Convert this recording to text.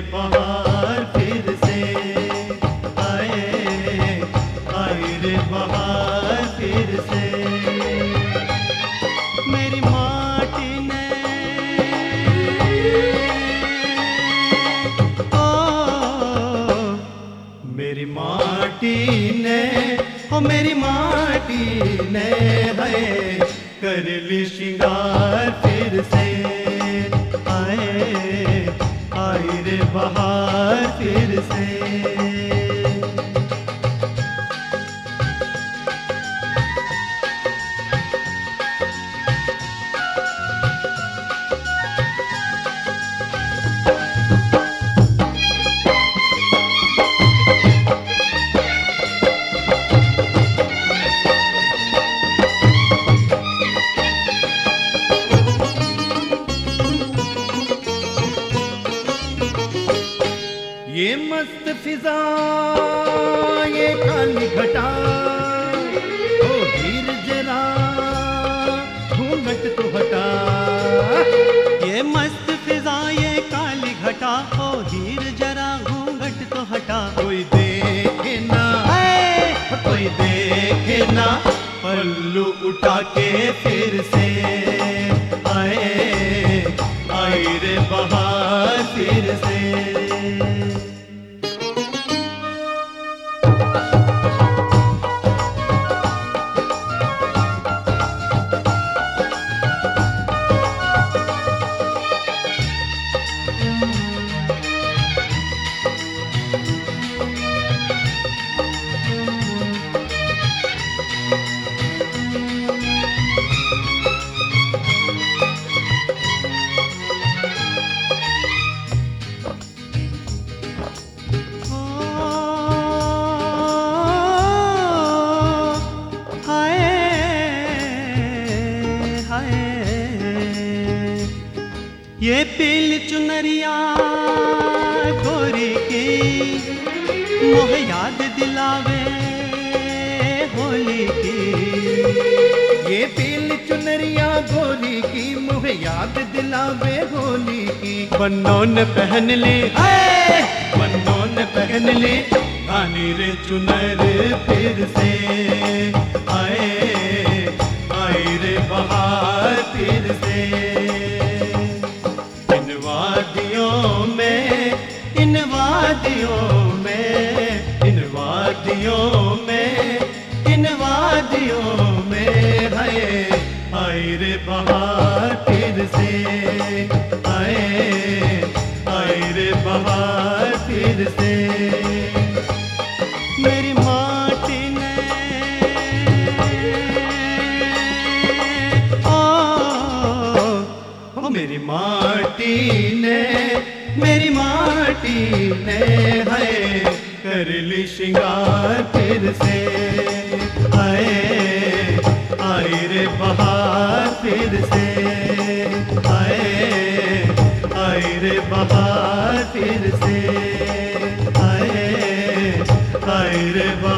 बहार फिर से आए, आई रे बहार फिर से। मेरी माटी ने ओ मेरी माटी ने ओ मेरी माटी ने है कर ली श्रृंगार फिर से आए, आई रे बहार फिर से। ये मस्त फिजा ये काली घटा ओ हीर जरा घूंघट तो हटा। ये मस्त फिजा ये काली घटा ओ हीर जरा घूंघट तो हटा। कोई देखे ना कोई देखे ना पल्लू उठा के फिर से आए, आई रे बहार फिर से। ये पील चुनरिया गोरी की मोह याद दिलावे होली की। ये पील चुनरिया गोरी की मुझे याद दिलावे होली की। बन्नों ने पहन ली बन्नों ने पहन ली काली रे चुनर फिर से आए, आई रे बहार फिर से। इन वादियों में इन वादियों में इन वादियों में इन वादियों में है आई रे बहार फिर से आए, आई रे बहार फिर से। मेरी माटी ने ओ मेरी माटी ने मेरी माटी ने है कर ली श्रृंगार फिर से आए, आई रे बहार फिर से आए, आई रे बहार फिर से आए, आई रे बहार।